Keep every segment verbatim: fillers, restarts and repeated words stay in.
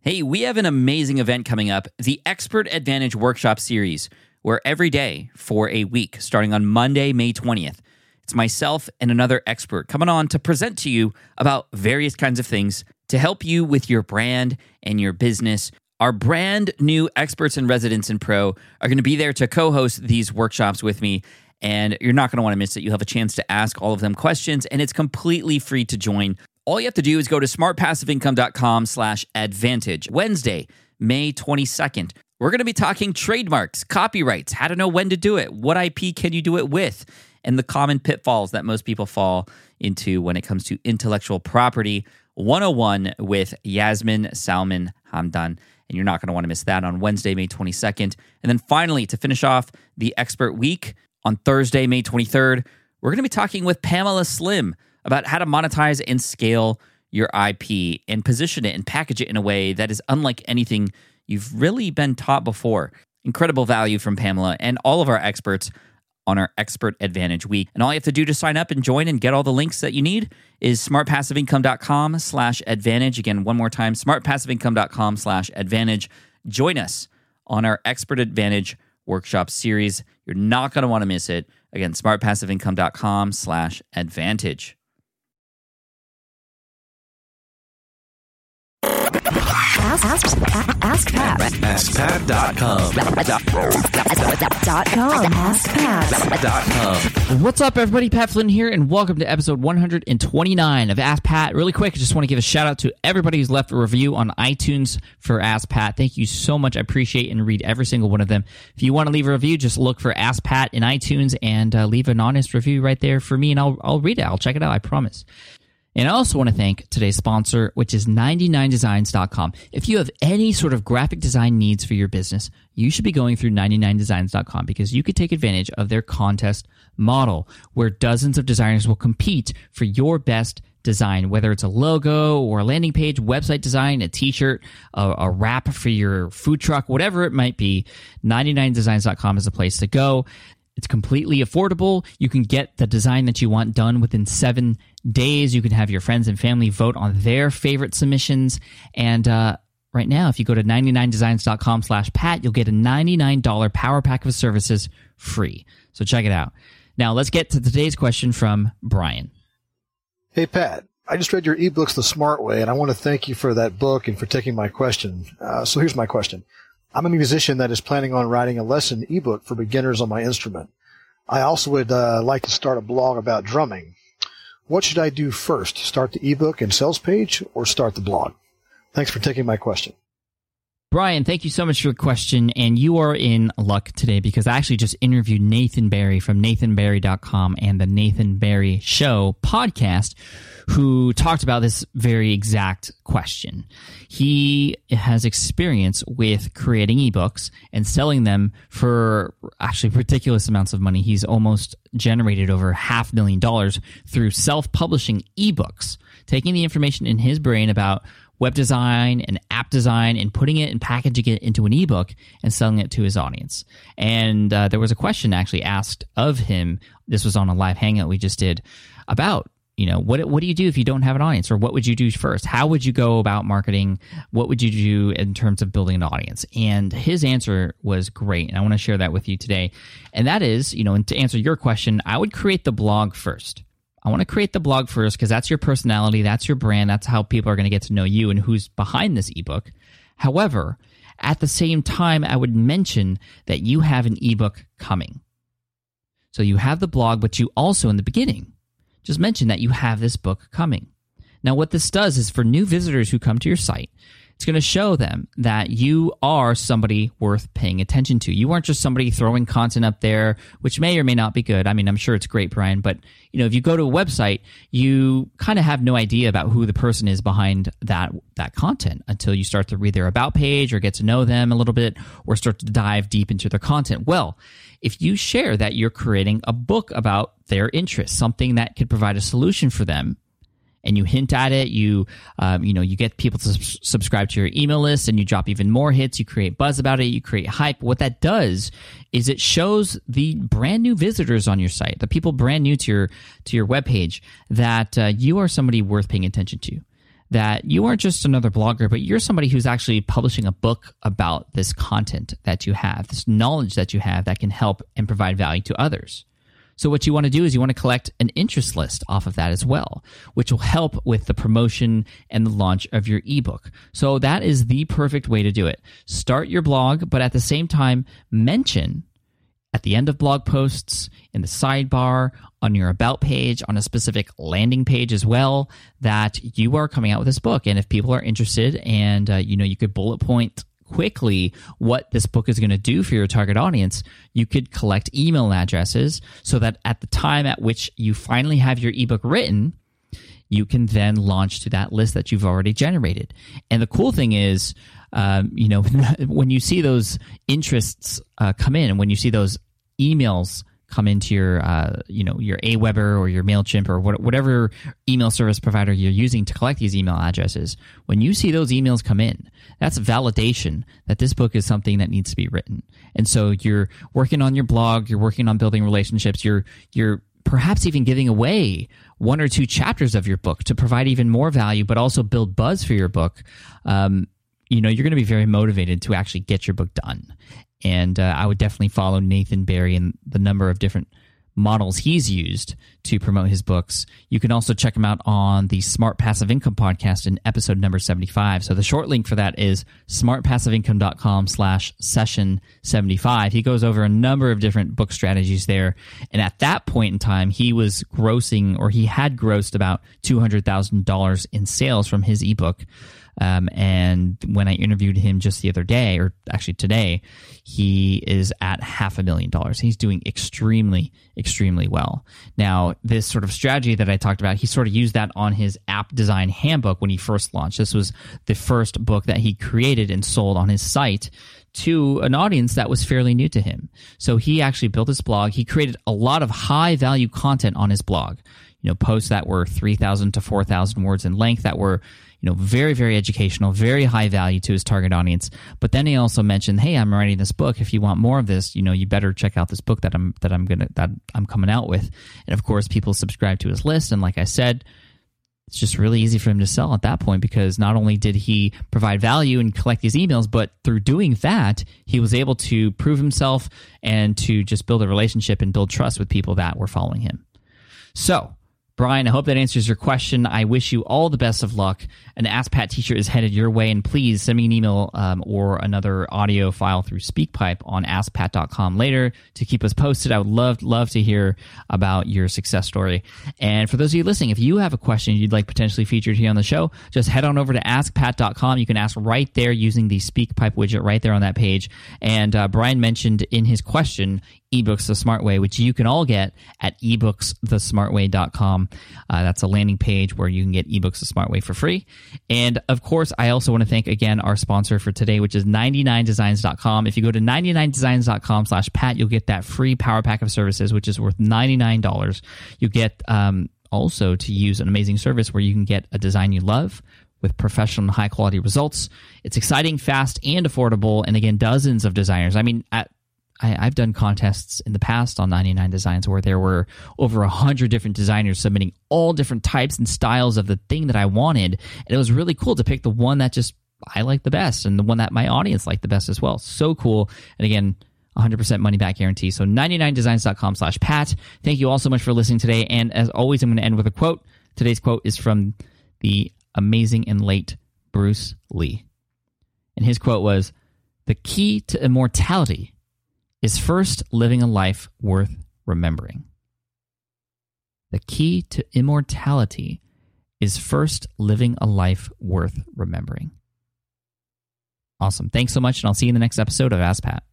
Hey, we have an amazing event coming up, the Expert Advantage Workshop Series, where every day for a week, starting on Monday, May twentieth, it's myself and another expert coming on to present to you about various kinds of things to help you with your brand and your business. Our brand new experts and residents in Pro are going to be there to co-host these workshops with me, and you're not going to want to miss it. You'll have a chance to ask all of them questions, and it's completely free to join. All you have to do is go to smartpassiveincome.com slash advantage. Wednesday, May twenty-second. We're going to be talking trademarks, copyrights, how to know when to do it, what I P can you do it with, and the common pitfalls that most people fall into when it comes to intellectual property one oh one with Yasmin Salman Hamdan. And you're not going to want to miss that on Wednesday, May twenty-second. And then finally, to finish off the Expert Week, on Thursday, May twenty-third, we're going to be talking with Pamela Slim about how to monetize and scale your I P and position it and package it in a way that is unlike anything you've really been taught before. Incredible value from Pamela and all of our experts on our Expert Advantage Week. And all you have to do to sign up and join and get all the links that you need is smartpassiveincome.com slash advantage. Again, one more time, smartpassiveincome.com slash advantage. Join us on our Expert Advantage Workshop Series. You're not going to want to miss it. Again, smartpassiveincome.com slash advantage. Ask, ask, ask Pat. ask pat dot com. Dot com. ask pat dot com. What's up, everybody? Pat Flynn here, and welcome to episode one hundred twenty-nine of Ask Pat. Really quick, I just want to give a shout out to everybody who's left a review on iTunes for Ask Pat. Thank you so much. I appreciate and read every single one of them. If you want to leave a review, just look for Ask Pat in iTunes and uh, leave an honest review right there for me, and I'll I'll read it. I'll check it out. I promise. And I also want to thank today's sponsor, which is ninety-nine designs dot com. If you have any sort of graphic design needs for your business, you should be going through ninety-nine designs dot com because you could take advantage of their contest model where dozens of designers will compete for your best design, whether it's a logo or a landing page, website design, a t-shirt, a, a wrap for your food truck, whatever it might be. ninety-nine designs dot com is the place to go. It's completely affordable. You can get the design that you want done within seven days. You can have your friends and family vote on their favorite submissions. And uh, right now, if you go to ninety-nine designs dot com slash Pat, you'll get a ninety-nine dollars power pack of services free. So check it out. Now, let's get to today's question from Brian. Hey, Pat. I just read your ebooks The Smart Way, and I want to thank you for that book and for taking my question. Uh, so here's my question. I'm a musician that is planning on writing a lesson ebook for beginners on my instrument. I also would uh, like to start a blog about drumming. What should I do first? Start the ebook and sales page or start the blog? Thanks for taking my question. Brian, thank you so much for your question, and you are in luck today because I actually just interviewed Nathan Barry from nathan barry dot com and the Nathan Barry Show podcast, who talked about this very exact question. He has experience with creating ebooks and selling them for actually ridiculous amounts of money. He's almost generated over half a million dollars through self-publishing ebooks, taking the information in his brain about web design and app design and putting it and packaging it into an ebook and selling it to his audience. And uh, there was a question actually asked of him. This was on a live hangout we just did about, you know, what what do you do if you don't have an audience, or what would you do first? How would you go about marketing? What would you do in terms of building an audience? And his answer was great, and I want to share that with you today. And that is, you know, and to answer your question, I would create the blog first. I want to create the blog first because that's your personality, that's your brand, that's how people are going to get to know you and who's behind this ebook. However, at the same time, I would mention that you have an ebook coming. So you have the blog, but you also, in the beginning, just mention that you have this book coming. Now, what this does is for new visitors who come to your site, it's going to show them that you are somebody worth paying attention to. You aren't just somebody throwing content up there, which may or may not be good. I mean, I'm sure it's great, Brian, but you know, if you go to a website, you kind of have no idea about who the person is behind that that content until you start to read their about page or get to know them a little bit or start to dive deep into their content. Well, if you share that you're creating a book about their interests, something that could provide a solution for them, and you hint at it, you um, you know, you get people to s- subscribe to your email list, and you drop even more hits, you create buzz about it, you create hype. What that does is it shows the brand new visitors on your site, the people brand new to your to your webpage, that uh, you are somebody worth paying attention to, that you aren't just another blogger, but you're somebody who's actually publishing a book about this content that you have, this knowledge that you have that can help and provide value to others. So what you want to do is you want to collect an interest list off of that as well, which will help with the promotion and the launch of your ebook. So that is the perfect way to do it. Start your blog, but at the same time, mention at the end of blog posts, in the sidebar, on your about page, on a specific landing page as well, that you are coming out with this book. And if people are interested and uh, you know, you could bullet point quickly what this book is going to do for your target audience, you could collect email addresses so that at the time at which you finally have your ebook written, you can then launch to that list that you've already generated. And the cool thing is, um, you know, when you see those interests uh, come in, and when you see those emails come into your, uh, you know, your Aweber or your MailChimp or what, whatever email service provider you're using to collect these email addresses, when you see those emails come in, that's validation that this book is something that needs to be written. And so you're working on your blog, you're working on building relationships, you're you're perhaps even giving away one or two chapters of your book to provide even more value, but also build buzz for your book. Um, you know, you're going to be very motivated to actually get your book done. And uh, I would definitely follow Nathan Barry and the number of different models he's used to promote his books. You can also check him out on the Smart Passive Income podcast in episode number seventy-five. So the short link for that is smartpassiveincome.com slash session 75. He goes over a number of different book strategies there. And at that point in time, he was grossing, or he had grossed about two hundred thousand dollars in sales from his ebook. Um, and when I interviewed him just the other day, or actually today, he is at half a million dollars. He's doing extremely, extremely well. Now, this sort of strategy that I talked about, he sort of used that on his app design handbook when he first launched. This was the first book that he created and sold on his site to an audience that was fairly new to him. So he actually built his blog. He created a lot of high value content on his blog. You know, posts that were three thousand to four thousand words in length that were, you know, very, very educational, very high value to his target audience. But then he also mentioned, hey, I'm writing this book. If you want more of this, you know, you better check out this book that I'm that I'm gonna that I'm coming out with. And of course, people subscribe to his list. And like I said, it's just really easy for him to sell at that point, because not only did he provide value and collect these emails, but through doing that, he was able to prove himself and to just build a relationship and build trust with people that were following him. So, Brian, I hope that answers your question. I wish you all the best of luck. An Ask Pat t-shirt is headed your way, and please send me an email um, or another audio file through SpeakPipe on ask pat dot com later to keep us posted. I would love, love to hear about your success story. And for those of you listening, if you have a question you'd like potentially featured here on the show, just head on over to ask pat dot com. You can ask right there using the SpeakPipe widget right there on that page. And uh, Brian mentioned in his question, eBooks the Smart Way, which you can all get at e books the smart way dot com. Uh, that's a landing page where you can get eBooks the Smart Way for free. And of course, I also want to thank again our sponsor for today, which is ninety-nine designs dot com. If you go to ninety-nine designs dot com slash Pat, you'll get that free power pack of services, which is worth ninety-nine dollars. You get um, also to use an amazing service where you can get a design you love with professional and high quality results. It's exciting, fast, and affordable. And again, dozens of designers. I mean, at I, I've done contests in the past on ninety-nine Designs where there were over one hundred different designers submitting all different types and styles of the thing that I wanted. And it was really cool to pick the one that just I liked the best and the one that my audience liked the best as well. So cool. And again, one hundred percent money back guarantee. So ninety-nine designs dot com slash Pat. Thank you all so much for listening today. And as always, I'm going to end with a quote. Today's quote is from the amazing and late Bruce Lee. And his quote was, "The key to immortality is first living a life worth remembering." The key to immortality is first living a life worth remembering. Awesome. Thanks so much, and I'll see you in the next episode of Ask Pat.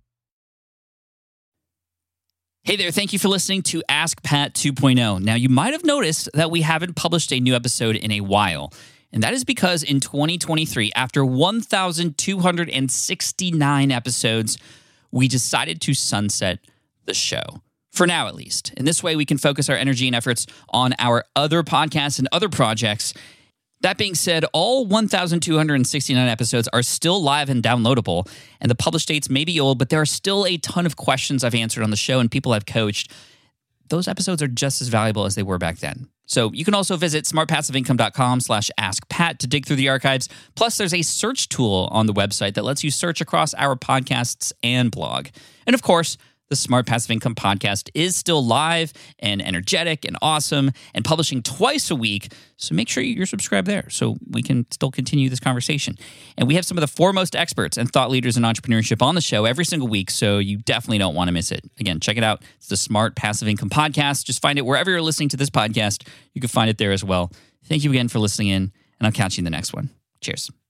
Hey there, thank you for listening to Ask Pat two point oh. Now, you might have noticed that we haven't published a new episode in a while, and that is because in twenty twenty-three, after one thousand two hundred sixty-nine episodes, we decided to sunset the show, for now at least. In this way, we can focus our energy and efforts on our other podcasts and other projects. That being said, all one thousand two hundred sixty-nine episodes are still live and downloadable, and the published dates may be old, but there are still a ton of questions I've answered on the show and people I've coached. Those episodes are just as valuable as they were back then. So you can also visit smartpassiveincome.com slash askpat to dig through the archives. Plus, there's a search tool on the website that lets you search across our podcasts and blog. And of course, the Smart Passive Income podcast is still live and energetic and awesome and publishing twice a week. So make sure you're subscribed there so we can still continue this conversation. And we have some of the foremost experts and thought leaders in entrepreneurship on the show every single week, so you definitely don't want to miss it. Again, check it out. It's the Smart Passive Income podcast. Just find it wherever you're listening to this podcast. You can find it there as well. Thank you again for listening in, and I'll catch you in the next one. Cheers.